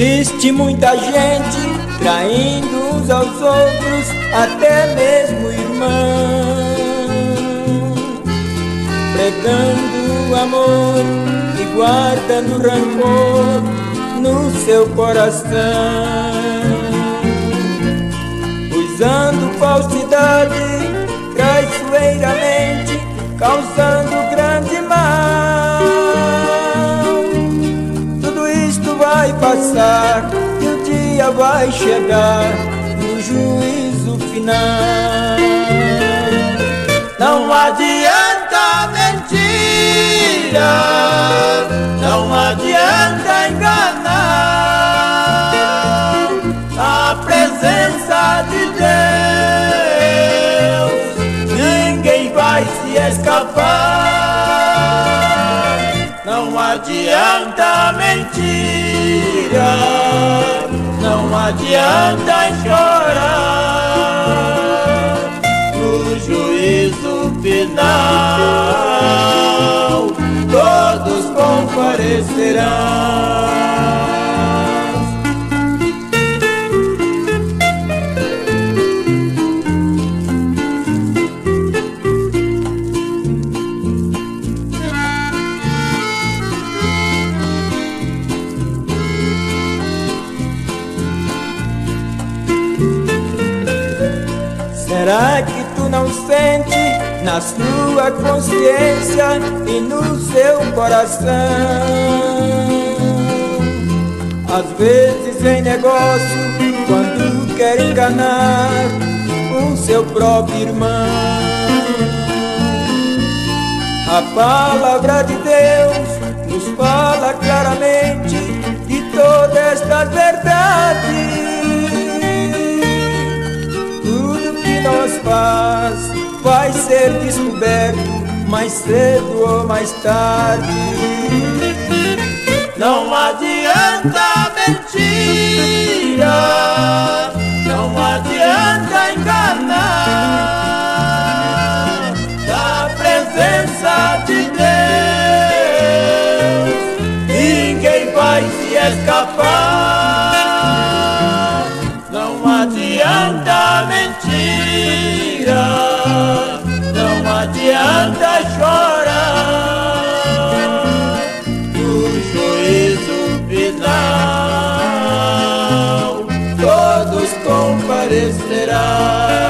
Existe muita gente traindo uns aos outros, até mesmo irmãos, pregando amor e guardando rancor no seu coração, usando falsidade traiçoeiramente, causando grande mal. Tudo isto vai passar e o dia vai chegar no juízo final. Não adianta mentira, não adianta enganar, na presença de Deus ninguém vai se escapar. Não adianta mentira, não adianta chorar, no juízo final todos comparecerão. Será que tu não sente na sua consciência e no seu coração? Às vezes em negócio, quando quer enganar o seu próprio irmão, a palavra de Deus nos fala claramente de toda esta verdade. Nós vai ser descoberto mais cedo ou mais tarde. Não adianta mentira, não adianta enganar, na presença de Deus ninguém vai se escapar. Não adianta mentira, não adianta chorar, no juízo final todos comparecerão.